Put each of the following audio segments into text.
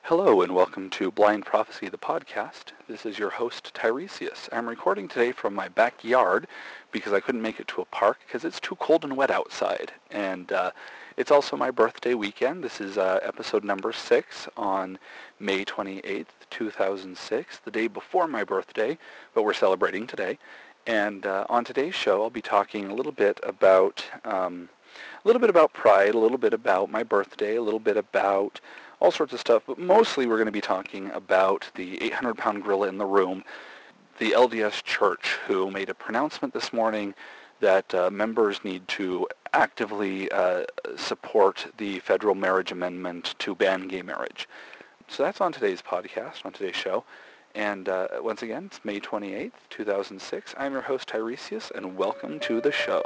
Hello and welcome to Blind Prophecy, the podcast. This is your host, Tiresias. I'm recording today from my backyard because I couldn't make it to a park because it's too cold and wet outside. And it's also my birthday weekend. This is episode number 6 on May 28th, 2006, the day before my birthday, but we're celebrating today. And on today's show, I'll be talking a little bit about pride, a little bit about my birthday, a little bit about all sorts of stuff, but mostly we're going to be talking about the 800-pound gorilla in the room, the LDS Church, who made a pronouncement this morning that members need to actively support the federal marriage amendment to ban gay marriage. So that's on today's podcast, on today's show. And once again, it's May 28th, 2006. I'm your host, Tiresias, and welcome to the show.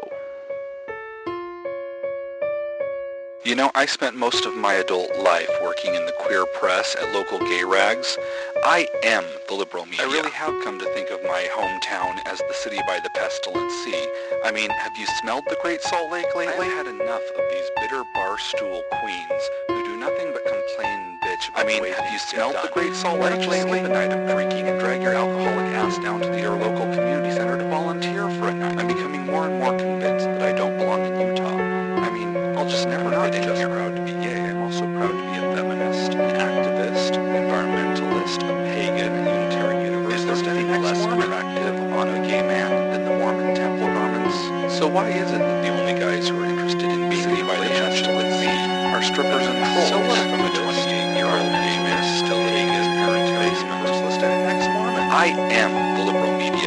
You know, I spent most of my adult life working in the queer press at local gay rags. I am the liberal media. I really have come to think of my hometown as the city by the pestilent sea. I mean, have you smelled the Great Salt Lake lately? I've had enough of these bitter barstool queens who do nothing but complain and bitch. I mean, have you smelled the Great Salt Lake lately? The night of drinking and drag your alcoholic ass down to your local community center to volunteer for a night. I'm becoming more and more convinced that I don't belong in Utah. I mean, I'll just never fit in. I'm proud to be gay. I'm also proud to be a feminist, an activist, environmentalist, a pagan, a Unitarian Universalist. Is there anything less attractive on a gay man than the Mormon temple garments? So why is it that the only guys who are interested in being gay relationships with me are strippers and trolls? So what if I'm a 28-year-old gay man, still pagan, parenthetic, Universalist, and an ex-Mormon? I am the liberal media.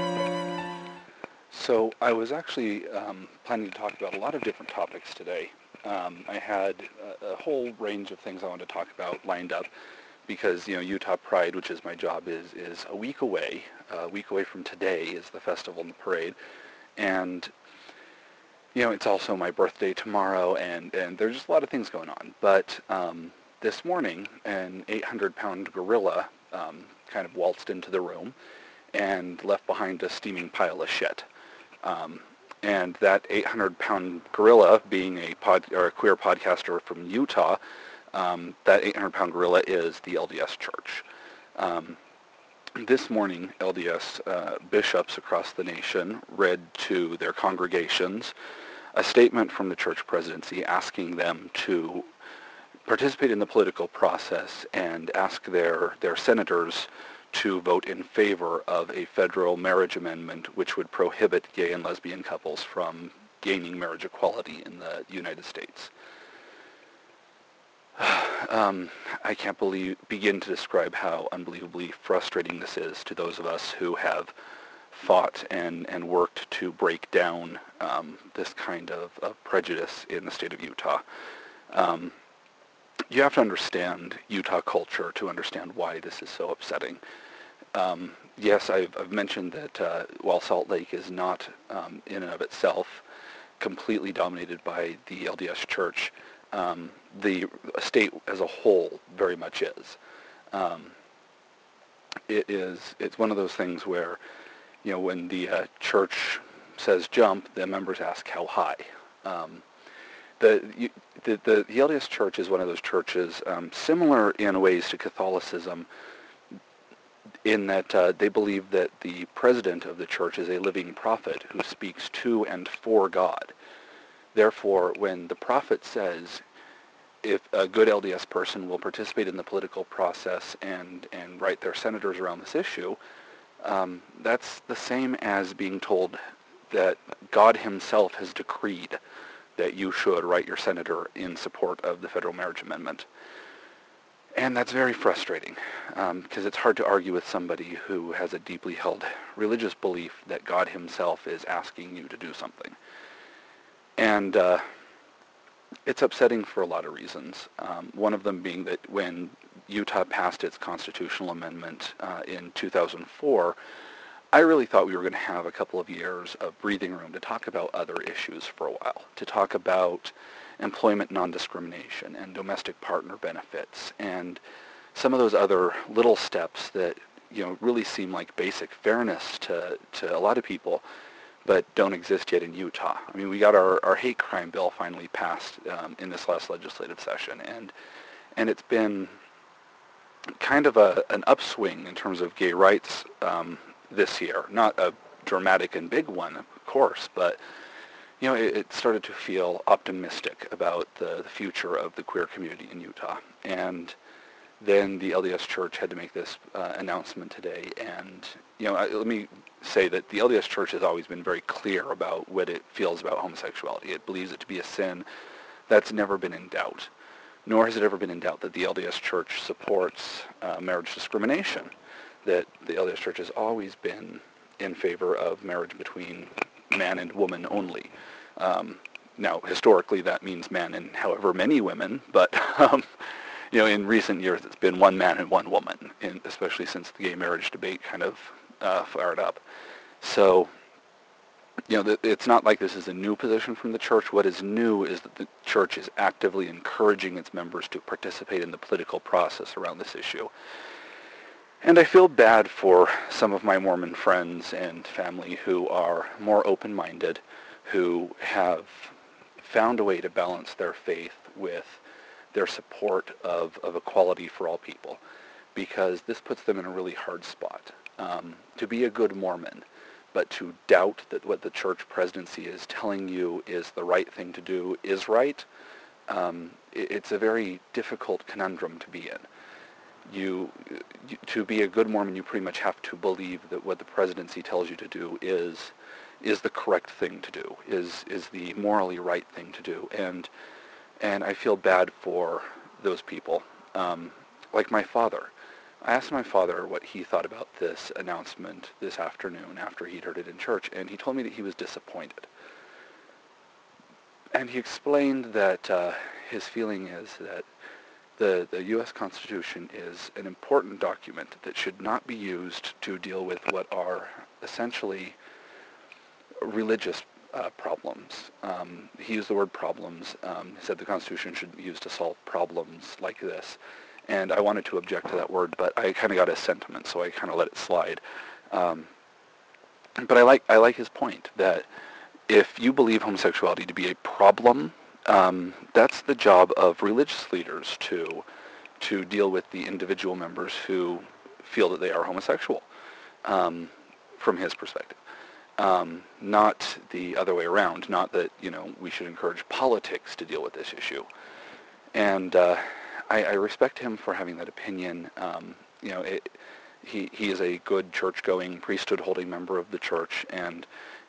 So I was actually planning to talk about a lot of different topics today. I had a whole range of things I wanted to talk about lined up because, you know, Utah Pride, which is my job, is a week away. A week away from today is the festival and the parade. And, you know, it's also my birthday tomorrow, and there's just a lot of things going on. But this morning, an 800-pound gorilla kind of waltzed into the room and left behind a steaming pile of shit. And that 800-pound gorilla, being a queer podcaster from Utah, that 800-pound gorilla is the LDS Church. This morning, LDS bishops across the nation read to their congregations a statement from the church presidency asking them to participate in the political process and ask their senators to vote in favor of a federal marriage amendment which would prohibit gay and lesbian couples from gaining marriage equality in the United States. I can't begin to describe how unbelievably frustrating this is to those of us who have fought and worked to break down this kind of prejudice in the state of Utah. You have to understand Utah culture to understand why this is so upsetting. Yes, I've mentioned that while Salt Lake is not in and of itself completely dominated by the LDS Church, the state as a whole very much is. It's one of those things where, you know, when the church says jump, the members ask how high. The LDS Church is one of those churches similar in ways to Catholicism, in that they believe that the president of the church is a living prophet who speaks to and for God. Therefore, when the prophet says, if a good LDS person will participate in the political process and write their senators around this issue, that's the same as being told that God himself has decreed that you should write your senator in support of the federal marriage amendment. And that's very frustrating, because it's hard to argue with somebody who has a deeply held religious belief that God himself is asking you to do something. And it's upsetting for a lot of reasons. One of them being that when Utah passed its constitutional amendment in 2004, I really thought we were going to have a couple of years of breathing room to talk about other issues for a while, to talk about employment non-discrimination and domestic partner benefits and some of those other little steps that, you know, really seem like basic fairness to a lot of people, but don't exist yet in Utah. I mean, we got our hate crime bill finally passed in this last legislative session, and it's been kind of an upswing in terms of gay rights this year. Not a dramatic and big one, of course, but it started to feel optimistic about the future of the queer community in Utah. And then the LDS Church had to make this announcement today. And let me say that the LDS Church has always been very clear about what it feels about homosexuality. It believes it to be a sin. That's never been in doubt. Nor has it ever been in doubt that the LDS Church supports marriage discrimination. That the LDS Church has always been in favor of marriage between man and woman only. Now, historically, that means man and however many women, but in recent years, it's been one man and one woman, especially since the gay marriage debate kind of fired up. So, it's not like this is a new position from the church. What is new is that the church is actively encouraging its members to participate in the political process around this issue. And I feel bad for some of my Mormon friends and family who are more open-minded, who have found a way to balance their faith with their support of equality for all people, because this puts them in a really hard spot. To be a good Mormon, but to doubt that what the church presidency is telling you is the right thing to do is right, it's a very difficult conundrum to be in. To be a good Mormon, you pretty much have to believe that what the presidency tells you to do is the correct thing to do, is the morally right thing to do, and I feel bad for those people. Like my father. I asked my father what he thought about this announcement this afternoon after he'd heard it in church, and he told me that he was disappointed. And he explained that his feeling is that the U.S. Constitution is an important document that should not be used to deal with what are essentially religious problems. He used the word problems. He said the Constitution should be used to solve problems like this. And I wanted to object to that word, but I kind of got his sentiment, so I kind of let it slide. But I like his point that if you believe homosexuality to be a problem, that's the job of religious leaders to deal with the individual members who feel that they are homosexual, from his perspective. Not the other way around. Not that we should encourage politics to deal with this issue. And I respect him for having that opinion. He is a good church-going, priesthood-holding member of the church, and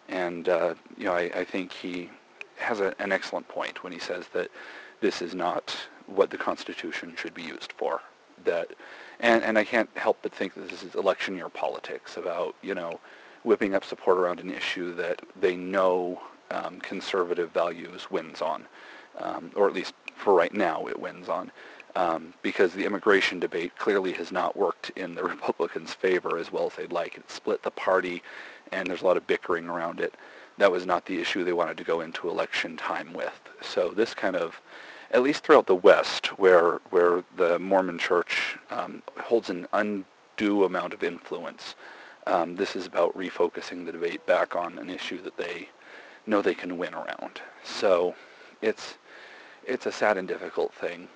I think he has an excellent point when he says that this is not what the Constitution should be used for. And I can't help but think that this is election year politics about whipping up support around an issue that they know conservative values wins on, or at least for right now it wins on. Because the immigration debate clearly has not worked in the Republicans' favor as well as they'd like. It split the party, and there's a lot of bickering around it. That was not the issue they wanted to go into election time with. So this kind of, at least throughout the West, where the Mormon Church holds an undue amount of influence, this is about refocusing the debate back on an issue that they know they can win around. So it's a sad and difficult thing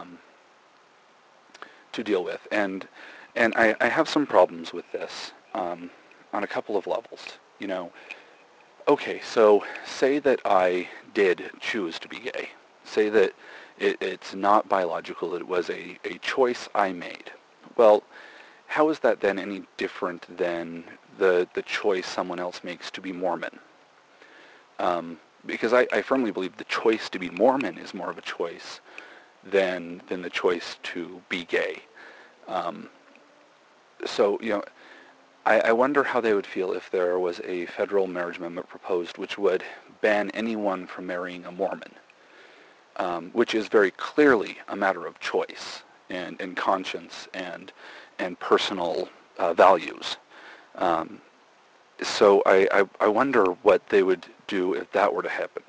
to deal with, and I have some problems with this on a couple of levels. Okay, so say that I did choose to be gay. Say that it's not biological, that it was a choice I made. Well, how is that then any different than the choice someone else makes to be Mormon? Because I firmly believe the choice to be Mormon is more of a choice than the choice to be gay. So, I wonder how they would feel if there was a federal marriage amendment proposed which would ban anyone from marrying a Mormon, which is very clearly a matter of choice and conscience and personal values. So I wonder what they would do if that were to happen,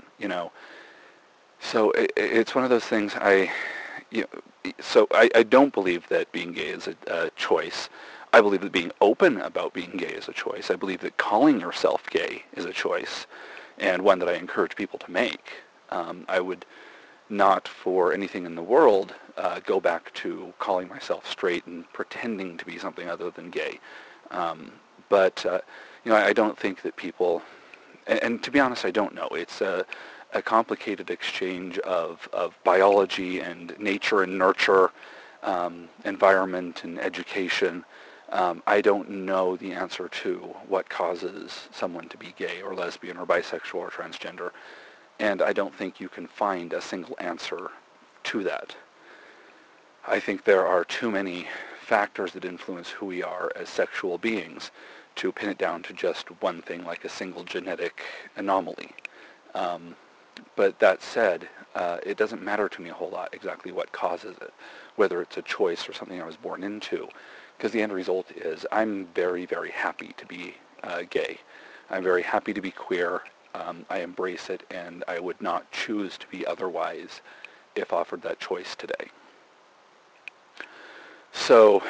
So it's one of those things so I don't believe that being gay is a choice. I believe that being open about being gay is a choice. I believe that calling yourself gay is a choice, and one that I encourage people to make. I would not for anything in the world go back to calling myself straight and pretending to be something other than gay. But I don't think that people, and to be honest, I don't know. It's a complicated exchange of biology and nature and nurture, environment and education. I don't know the answer to what causes someone to be gay or lesbian or bisexual or transgender, and I don't think you can find a single answer to that. I think there are too many factors that influence who we are as sexual beings to pin it down to just one thing like a single genetic anomaly. But that said, it doesn't matter to me a whole lot exactly what causes it, whether it's a choice or something I was born into, because the end result is I'm very, very happy to be gay. I'm very happy to be queer. I embrace it, and I would not choose to be otherwise if offered that choice today. So,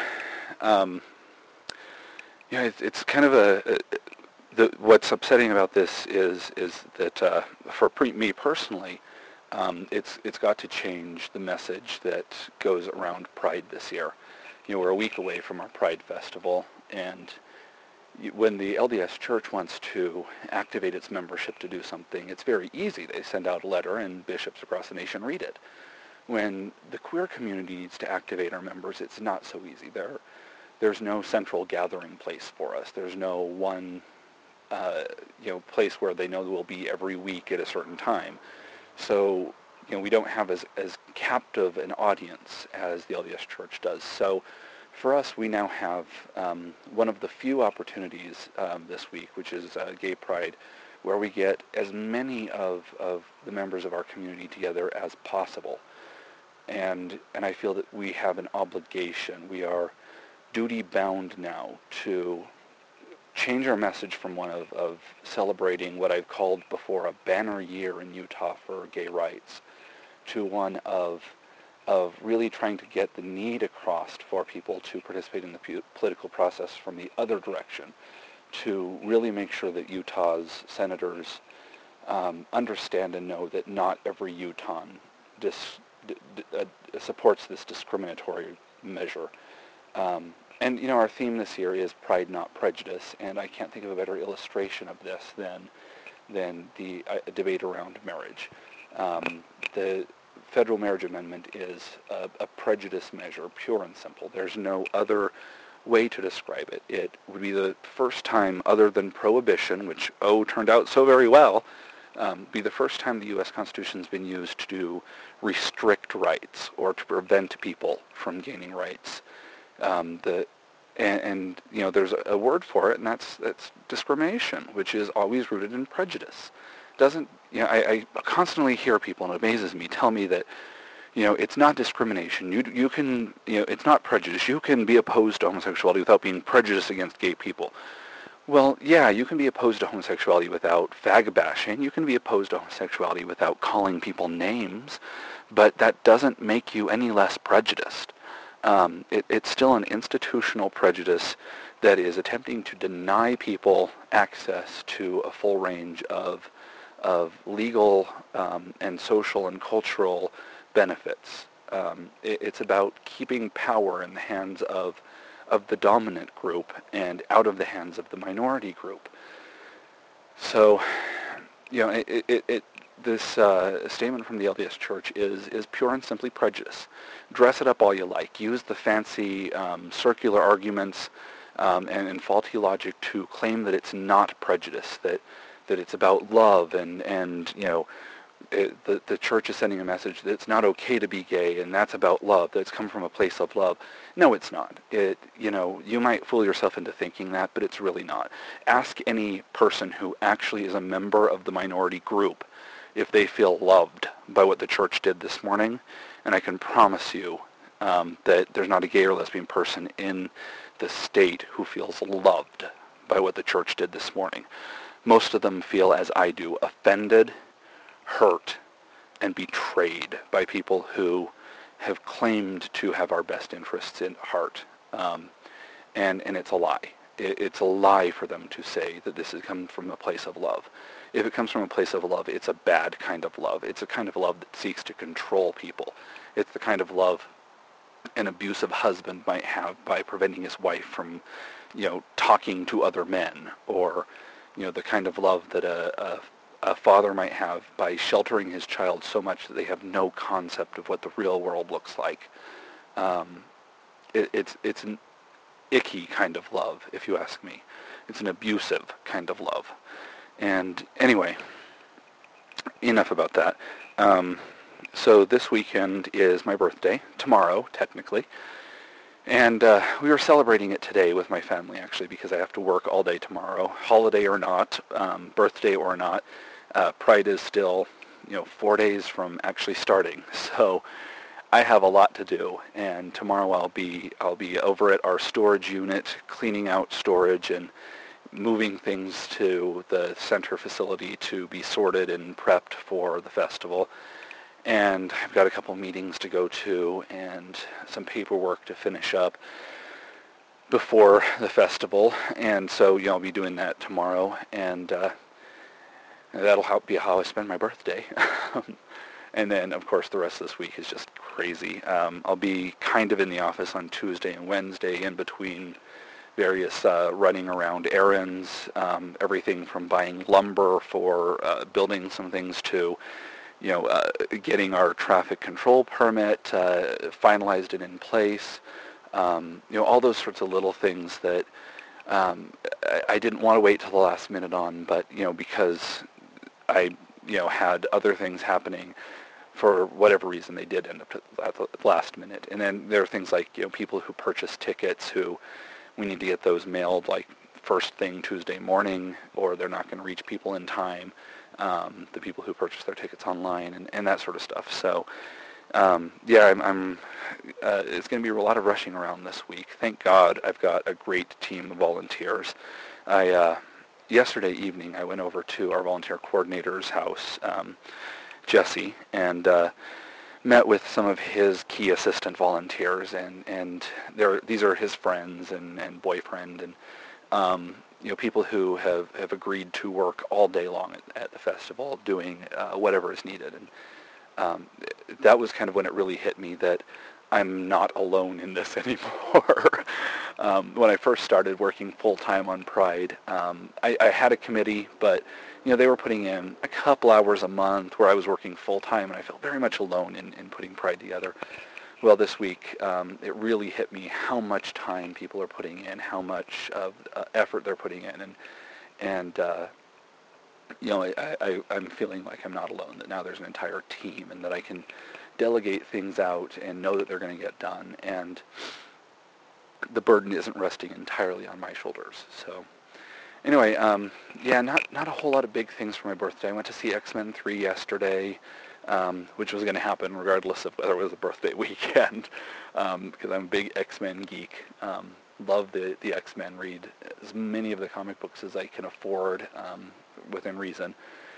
it's kind of what's upsetting about this is that for me personally, it's got to change the message that goes around Pride this year. We're a week away from our Pride Festival, and when the LDS Church wants to activate its membership to do something, it's very easy. They send out a letter, and bishops across the nation read it. When the queer community needs to activate our members, it's not so easy. There's no central gathering place for us. There's no one place where they know we'll be every week at a certain time. So, we don't have as captive an audience as the LDS Church does. So, for us, we now have one of the few opportunities this week, which is Gay Pride, where we get as many of the members of our community together as possible. And I feel that we have an obligation. We are duty-bound now to change our message from one of celebrating what I've called before a banner year in Utah for gay rights to one of really trying to get the need across for people to participate in the political process from the other direction, to really make sure that Utah's senators understand and know that not every Utahn supports this discriminatory measure. And our theme this year is Pride, Not Prejudice, and I can't think of a better illustration of this than the debate around marriage. The federal marriage amendment is a prejudice measure, pure and simple. There's no other way to describe it. It would be the first time, other than prohibition, which, turned out so very well, be the first time the U.S. Constitution's been used to restrict rights or to prevent people from gaining rights. There's a word for it, and that's discrimination, which is always rooted in prejudice. I constantly hear people, and it amazes me, tell me that, it's not discrimination. You can, it's not prejudice. You can be opposed to homosexuality without being prejudiced against gay people. Well, yeah, you can be opposed to homosexuality without fag bashing. You can be opposed to homosexuality without calling people names, but that doesn't make you any less prejudiced. It's still an institutional prejudice that is attempting to deny people access to a full range of legal and social and cultural benefits. It's about keeping power in the hands of the dominant group and out of the hands of the minority group. So, this statement from the LDS Church is pure and simply prejudice. Dress it up all you like. Use the fancy circular arguments and faulty logic to claim that it's not prejudice, that it's about love, and the church is sending a message that it's not okay to be gay, and that's about love, that it's come from a place of love. No, it's not. You might fool yourself into thinking that, but it's really not. Ask any person who actually is a member of the minority group if they feel loved by what the church did this morning, and I can promise you that there's not a gay or lesbian person in the state who feels loved by what the church did this morning. Most of them feel, as I do, offended, hurt, and betrayed by people who have claimed to have our best interests in heart. And it's a lie. it's a lie for them to say that this has come from a place of love. If it comes from a place of love, it's a bad kind of love. It's a kind of love that seeks to control people. It's the kind of love an abusive husband might have by preventing his wife from, talking to other men, or, the kind of love that a father might have by sheltering his child so much that they have no concept of what the real world looks like. It's an icky kind of love, if you ask me. It's an abusive kind of love. And anyway, enough about that. So this weekend is my birthday, tomorrow, technically. And we were celebrating it today with my family, actually, because I have to work all day tomorrow, holiday or not, birthday or not. Pride is still, 4 days from actually starting. So I have a lot to do, and tomorrow I'll be over at our storage unit, cleaning out storage and moving things to the center facility to be sorted and prepped for the festival. And I've got a couple meetings to go to and some paperwork to finish up before the festival. And so, I'll be doing that tomorrow, and that'll be how I spend my birthday. And then, of course, the rest of this week is just crazy. I'll be kind of in the office on Tuesday and Wednesday in between various running around errands, everything from buying lumber for building some things to, getting our traffic control permit finalized and in place. All those sorts of little things that I didn't want to wait till the last minute on, but, because I, had other things happening. For whatever reason, they did end up at the last minute. And then there are things like, people who purchase tickets who we need to get those mailed like first thing Tuesday morning, or they're not going to reach people in time, the people who purchase their tickets online and that sort of stuff. So, it's going to be a lot of rushing around this week. Thank God I've got a great team of volunteers. Yesterday evening, I went over to our volunteer coordinator's house, Jesse, and met with some of his key assistant volunteers, and these are his friends and boyfriend, and people who have agreed to work all day long at the festival, doing whatever is needed. And that was kind of when it really hit me that I'm not alone in this anymore. When I first started working full-time on Pride, I had a committee, but they were putting in a couple hours a month where I was working full-time, and I felt very much alone in putting Pride together. Well, this week, it really hit me how much time people are putting in, how much of effort they're putting in, and I'm feeling like I'm not alone, that now there's an entire team, and that I can delegate things out and know that they're going to get done, and the burden isn't resting entirely on my shoulders. So anyway, not a whole lot of big things for my birthday. I went to see X-Men 3 yesterday, which was going to happen regardless of whether it was a birthday weekend, because I'm a big X-Men geek. Love the X-Men, read as many of the comic books as I can afford within reason.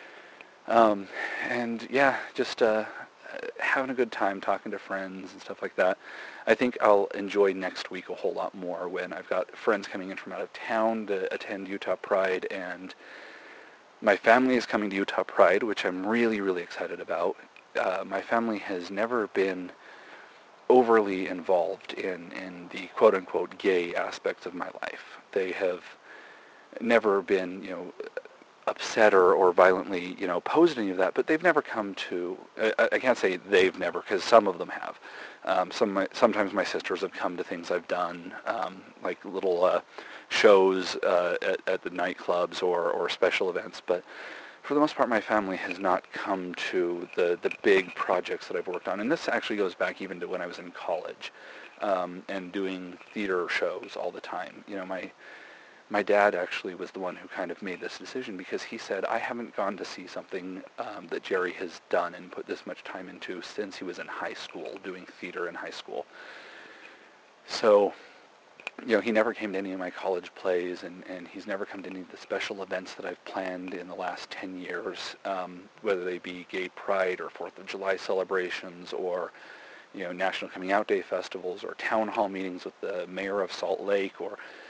Just having a good time talking to friends and stuff like that. I think I'll enjoy next week a whole lot more when I've got friends coming in from out of town to attend Utah Pride, and my family is coming to Utah Pride, which I'm really, really excited about. My family has never been overly involved in the quote-unquote gay aspects of my life. They have never been, upset or violently, opposed any of that, but they've never come to, I can't say they've never, because some of them have. Sometimes my sisters have come to things I've done, like little shows at the nightclubs or special events, but for the most part, my family has not come to the big projects that I've worked on. And this actually goes back even to when I was in college and doing theater shows all the time. My dad actually was the one who kind of made this decision, because he said, I haven't gone to see something that Jerry has done and put this much time into since he was in high school, doing theater in high school. So, he never came to any of my college plays, and he's never come to any of the special events that I've planned in the last 10 years, whether they be Gay Pride or 4th of July celebrations or, National Coming Out Day festivals or town hall meetings with the mayor of Salt Lake or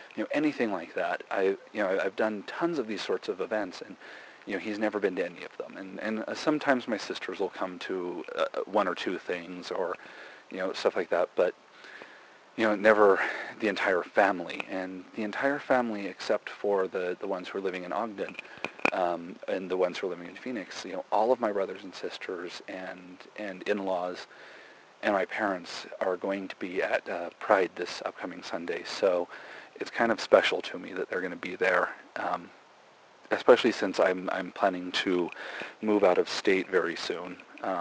anything like that. I've done tons of these sorts of events, and he's never been to any of them. And sometimes my sisters will come to one or two things, or stuff like that. But never the entire family. And the entire family, except for the ones who are living in Ogden, and the ones who are living in Phoenix, all of my brothers and sisters and in-laws and my parents are going to be at Pride this upcoming Sunday. So it's kind of special to me that they're going to be there, especially since I'm planning to move out of state very soon.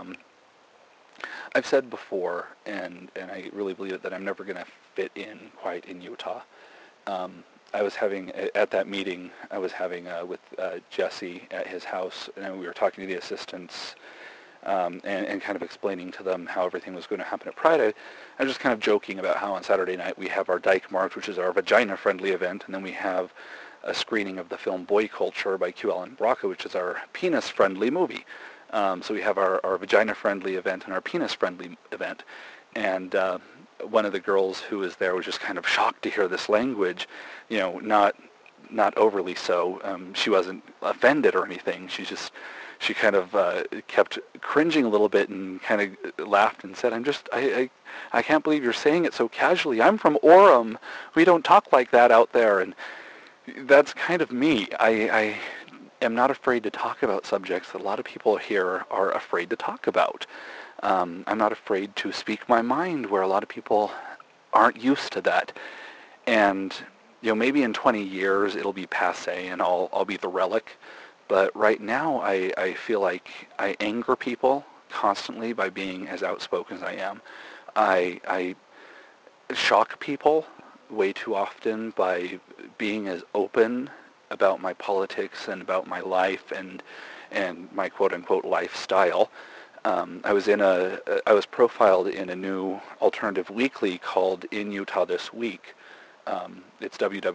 I've said before, and I really believe it, that I'm never going to fit in quite in Utah. I was having, at that meeting, I was having with Jesse at his house, and we were talking to the assistants, and kind of explaining to them how everything was going to happen at Pride. I was just kind of joking about how on Saturday night we have our Dyke March, which is our vagina-friendly event, and then we have a screening of the film Boy Culture by Q. Allen Braca, which is our penis-friendly movie. So we have our vagina-friendly event and our penis-friendly event. And one of the girls who was there was just kind of shocked to hear this language, not overly so. She wasn't offended or anything. She kind of kept cringing a little bit and kind of laughed and said, I can't believe you're saying it so casually. I'm from Orem. We don't talk like that out there. And that's kind of me. I am not afraid to talk about subjects that a lot of people here are afraid to talk about. I'm not afraid to speak my mind where a lot of people aren't used to that. And, maybe in 20 years it'll be passé and I'll be the relic. But right now I feel like I anger people constantly by being as outspoken as I am. I shock people way too often by being as open about my politics and about my life and my quote-unquote lifestyle. I was profiled in a new alternative weekly called In Utah This Week. It's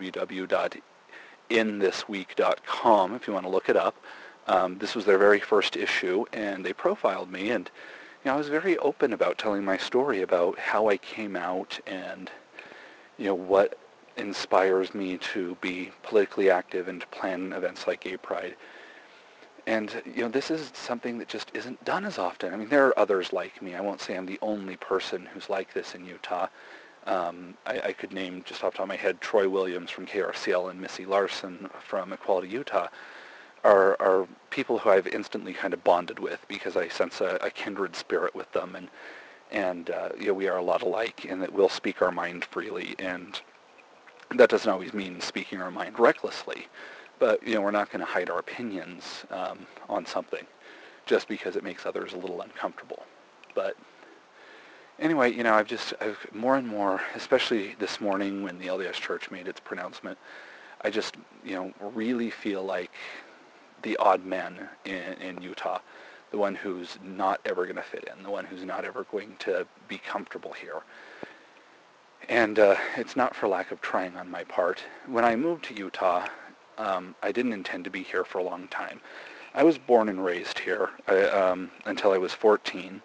www.inthisweek.com if you want to look it up. This was their very first issue, and they profiled me, and I was very open about telling my story about how I came out and what inspires me to be politically active and to plan events like Gay Pride. And, this is something that just isn't done as often. I mean, there are others like me. I won't say I'm the only person who's like this in Utah. I could name, just off the top of my head, Troy Williams from KRCL and Missy Larson from Equality Utah are people who I've instantly kind of bonded with because I sense a kindred spirit with them. And we are a lot alike in that we'll speak our mind freely. And that doesn't always mean speaking our mind recklessly. But, we're not going to hide our opinions on something just because it makes others a little uncomfortable. But anyway, I've more and more, especially this morning when the LDS Church made its pronouncement, I just, really feel like the odd man in Utah, the one who's not ever going to fit in, the one who's not ever going to be comfortable here. And it's not for lack of trying on my part. When I moved to Utah, I didn't intend to be here for a long time. I was born and raised here until I was 14.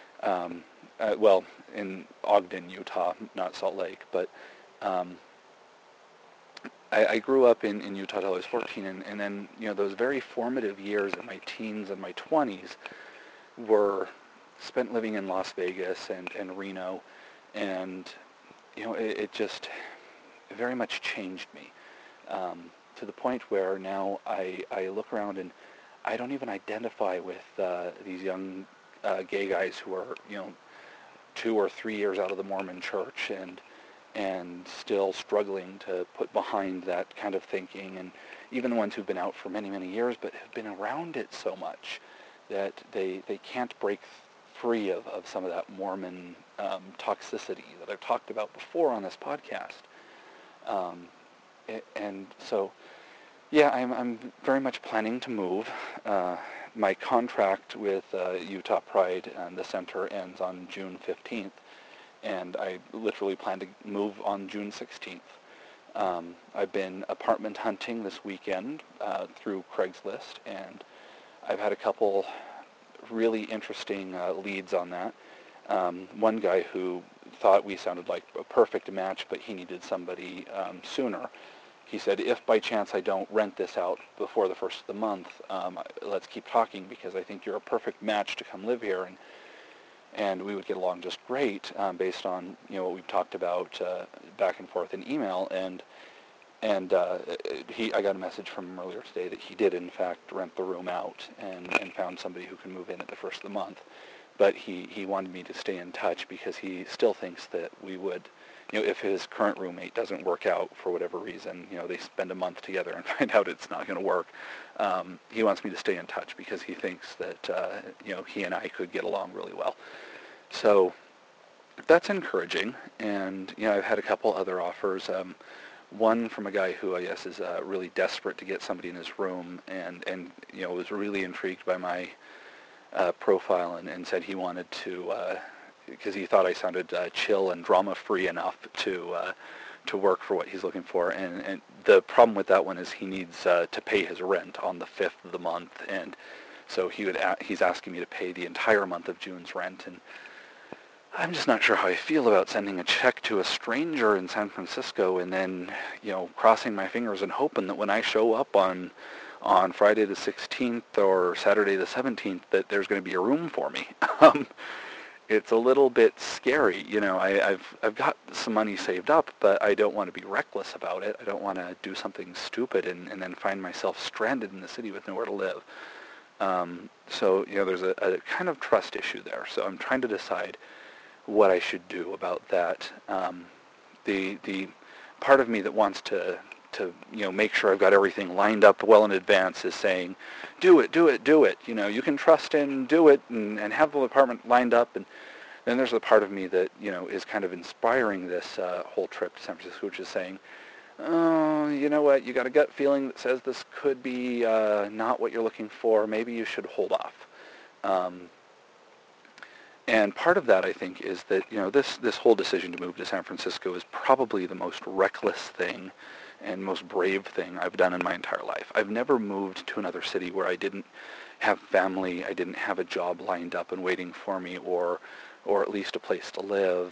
In Ogden, Utah, not Salt Lake. But I grew up in Utah until I was 14. And then, those very formative years in my teens and my 20s were spent living in Las Vegas and Reno. And, it just very much changed me. To the point where now I look around and I don't even identify with these young gay guys who are 2 or 3 years out of the Mormon Church and still struggling to put behind that kind of thinking, and even the ones who've been out for many, many years but have been around it so much that they can't break free of some of that Mormon toxicity that I've talked about before on this podcast. And so, yeah, I'm very much planning to move. My contract with Utah Pride and the center ends on June 15th, and I literally plan to move on June 16th. I've been apartment hunting this weekend through Craigslist, and I've had a couple really interesting leads on that. One guy who thought we sounded like a perfect match, but he needed somebody sooner. He said, if by chance I don't rent this out before the first of the month, let's keep talking because I think you're a perfect match to come live here, and we would get along just great based on what we've talked about back and forth in email. And I got a message from him earlier today that he did in fact rent the room out and found somebody who can move in at the first of the month. But he wanted me to stay in touch because he still thinks that we would, if his current roommate doesn't work out for whatever reason, they spend a month together and find out it's not going to work. He wants me to stay in touch because he thinks that, he and I could get along really well. So that's encouraging. And, I've had a couple other offers. One from a guy who I guess is really desperate to get somebody in his room and was really intrigued by my profile and said he wanted to, because he thought I sounded chill and drama-free enough to work for what he's looking for. And the problem with that one is he needs to pay his rent on the 5th of the month, and so he's asking me to pay the entire month of June's rent, and I'm just not sure how I feel about sending a check to a stranger in San Francisco and then, crossing my fingers and hoping that when I show up on Friday the 16th or Saturday the 17th that there's going to be a room for me. It's a little bit scary. I've got some money saved up, but I don't want to be reckless about it. I don't want to do something stupid and then find myself stranded in the city with nowhere to live. So, there's a kind of trust issue there. So I'm trying to decide what I should do about that. The part of me that wants to make sure I've got everything lined up well in advance is saying, do it. You can trust in, do it, and have the apartment lined up. And then there's a part of me that, is kind of inspiring this whole trip to San Francisco, which is saying, oh, you know what, you got a gut feeling that says this could be not what you're looking for. Maybe you should hold off. And part of that, I think, is that, this whole decision to move to San Francisco is probably the most reckless thing and most brave thing I've done in my entire life. I've never moved to another city where I didn't have family, I didn't have a job lined up and waiting for me, or at least a place to live.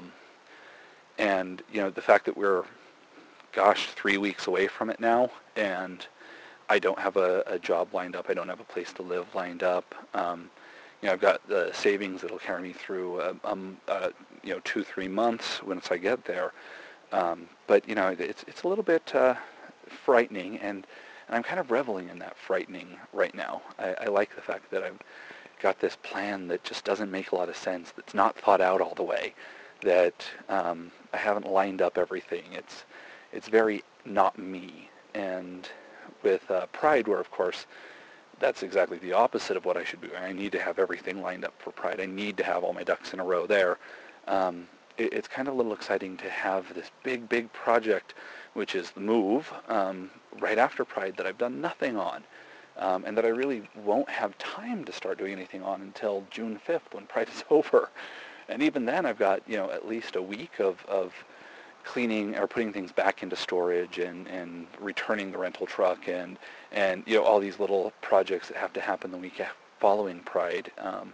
And, the fact that we're, 3 weeks away from it now, and I don't have a job lined up, I don't have a place to live lined up. I've got the savings that'll carry me through, 2-3 months once I get there. But it's a little bit frightening, and I'm kind of reveling in that frightening right now. I like the fact that I've got this plan that just doesn't make a lot of sense, that's not thought out all the way, that I haven't lined up everything. It's very not me. And with Pride, where of course that's exactly the opposite of what I should be doing. I need to have everything lined up for Pride. I need to have all my ducks in a row there. It's kind of a little exciting to have this big project, which is the move, right after Pride that I've done nothing on, and that I really won't have time to start doing anything on until June 5th when Pride is over. And even then I've got, at least a week of cleaning or putting things back into storage and returning the rental truck and all these little projects that have to happen the week following Pride.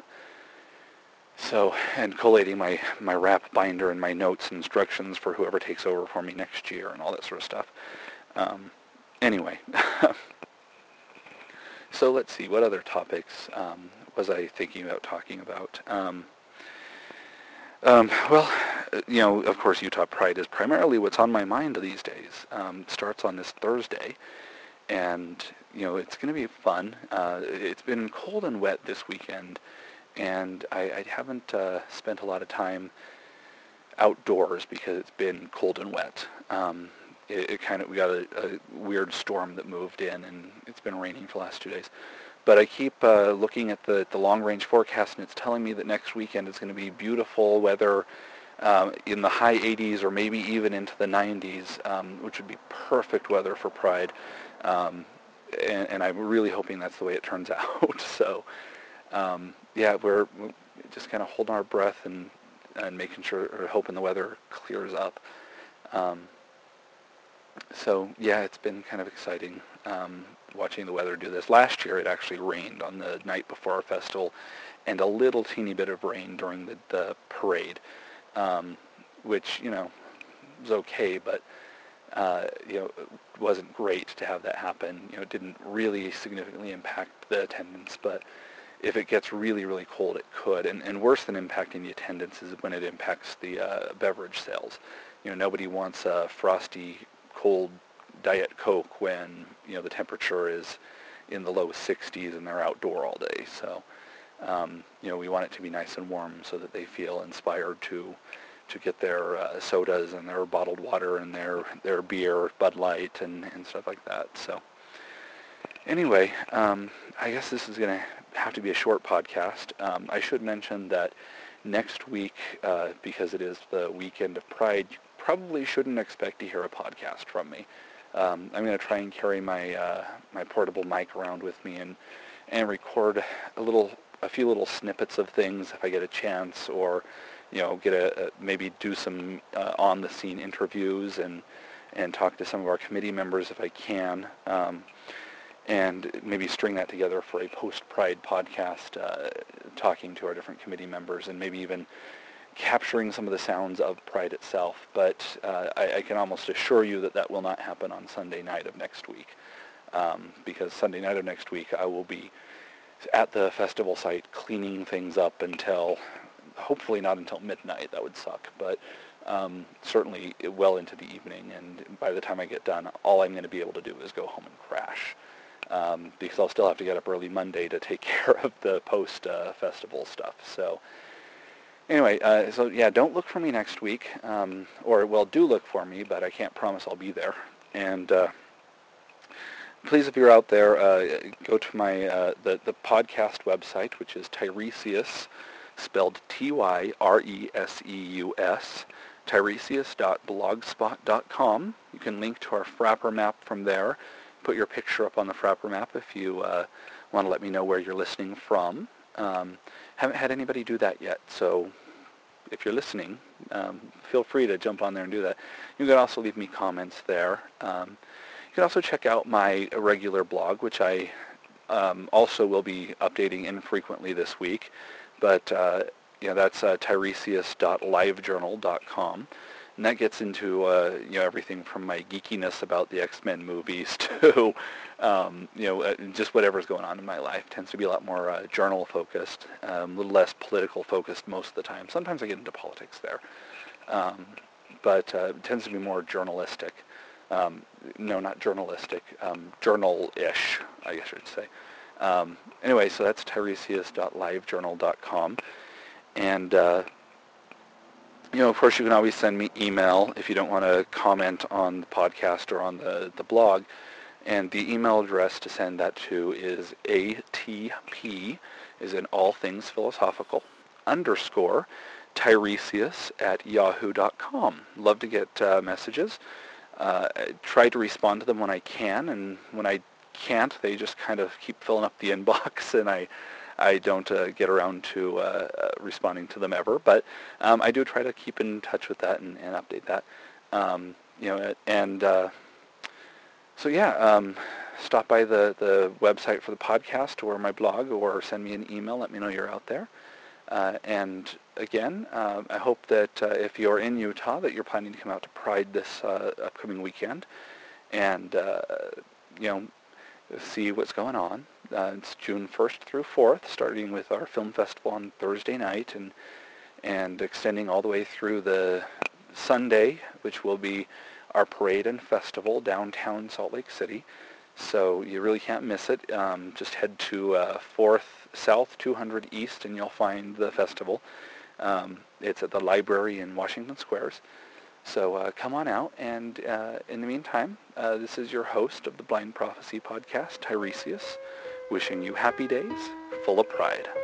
And collating my wrap binder and my notes and instructions for whoever takes over for me next year and all that sort of stuff. Anyway, so let's see, what other topics was I thinking about talking about? Of course, Utah Pride is primarily what's on my mind these days. Starts on this Thursday, and, it's going to be fun. It's been cold and wet this weekend, and I haven't spent a lot of time outdoors because it's been cold and wet. We got a weird storm that moved in, and it's been raining for the last 2 days. But I keep looking at the long-range forecast, and it's telling me that next weekend is going to be beautiful weather in the high 80s or maybe even into the 90s, which would be perfect weather for Pride. And I'm really hoping that's the way it turns out. So, we're just kind of holding our breath and making sure, or hoping the weather clears up. So yeah, it's been kind of exciting watching the weather do this. Last year it actually rained on the night before our festival, and a little teeny bit of rain during the parade, which was okay, but it wasn't great to have that happen. It didn't really significantly impact the attendance, but if it gets really, really cold, it could. And worse than impacting the attendance is when it impacts the beverage sales. Nobody wants a frosty, cold Diet Coke when, the temperature is in the low 60s and they're outdoor all day. So, we want it to be nice and warm so that they feel inspired to get their sodas and their bottled water and their beer, Bud Light, and stuff like that. So anyway, I guess this is going to have to be a short podcast. I should mention that next week, because it is the weekend of Pride, you probably shouldn't expect to hear a podcast from me. I'm going to try and carry my my portable mic around with me and record a few little snippets of things if I get a chance, or maybe do some on the scene interviews and talk to some of our committee members if I can, and maybe string that together for a post-Pride podcast, talking to our different committee members and maybe even capturing some of the sounds of Pride itself. But I can almost assure you that will not happen on Sunday night of next week, because Sunday night of next week I will be at the festival site cleaning things up until, hopefully not until midnight. That would suck, but certainly well into the evening. And by the time I get done, all I'm going to be able to do is go home and crash, because I'll still have to get up early Monday to take care of the post-festival stuff. So anyway, so yeah, don't look for me next week, or do look for me, but I can't promise I'll be there. And please, if you're out there, go to my the podcast website, which is Tiresias, spelled Tyreseus, tiresias.blogspot.com. You can link to our Frappr map from there. Put your picture up on the Frappr map if you want to let me know where you're listening from. Haven't had anybody do that yet, so if you're listening, feel free to jump on there and do that. You can also leave me comments there. You can also check out my regular blog, which I also will be updating infrequently this week. But that's tiresias.livejournal.com, and that gets into everything from my geekiness about the X-Men movies to just whatever's going on in my life. It tends to be a lot more journal focused, a little less political focused most of the time. Sometimes I get into politics there, but it tends to be more journalistic. No, not journalistic, journal-ish, I guess I should say. Anyway, so that's tiresias.livejournal.com. And, of course, you can always send me email if you don't want to comment on the podcast or on the blog. And the email address to send that to is ATP, is in all things philosophical, _ Tiresias@yahoo.com. Love to get messages. I try to respond to them when I can, and when I can't, they just kind of keep filling up the inbox, and I don't get around to responding to them ever. But I do try to keep in touch with that and update that. Stop by the website for the podcast or my blog, or send me an email. Let me know you're out there. And again, I hope that if you're in Utah, that you're planning to come out to Pride this upcoming weekend, and see what's going on. It's June 1st through 4th, starting with our film festival on Thursday night, and extending all the way through the Sunday, which will be our parade and festival downtown Salt Lake City. So you really can't miss it. Just head to 4th South 200 East and you'll find the festival. It's at the library in Washington Squares. So come on out, and in the meantime, this is your host of the Blind Prophecy podcast, Tiresias, wishing you happy days full of pride.